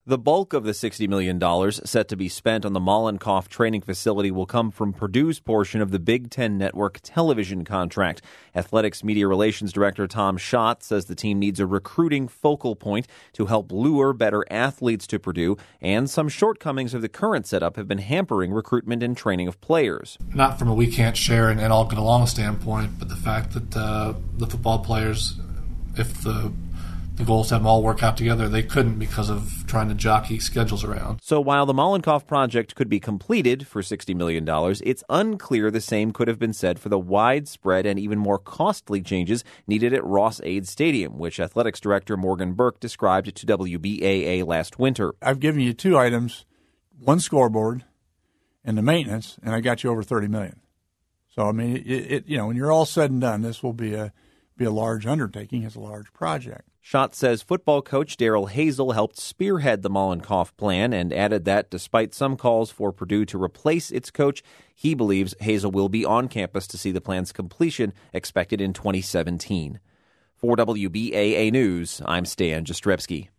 The bulk of the $60 million set to be spent on the Mollenkopf training facility will come from Purdue's portion of the Big Ten Network television contract. Athletics Media Relations Director Tom Schott says the team needs a recruiting focal point to help lure better athletes to Purdue, and some shortcomings of the current setup have been hampering recruitment and training of players. Not from a we can't share and all get along standpoint, but the fact that the football players, if the goal is to have them all work out together, they couldn't because of trying to jockey schedules around. So while the Mollenkopf project could be completed for $60 million, it's unclear the same could have been said for the widespread and even more costly changes needed at Ross-Ade Stadium, which Athletics Director Morgan Burke described to WBAA last winter. I've given you two items, one scoreboard and the maintenance, and I got you over $30 million. So, I mean, when you're all said and done, this will be a large undertaking. It's a large project. Schott says football coach Daryl Hazel helped spearhead the Mollenkopf plan and added that despite some calls for Purdue to replace its coach, he believes Hazel will be on campus to see the plan's completion expected in 2017. For WBAA News, I'm Stan Jastrzebski.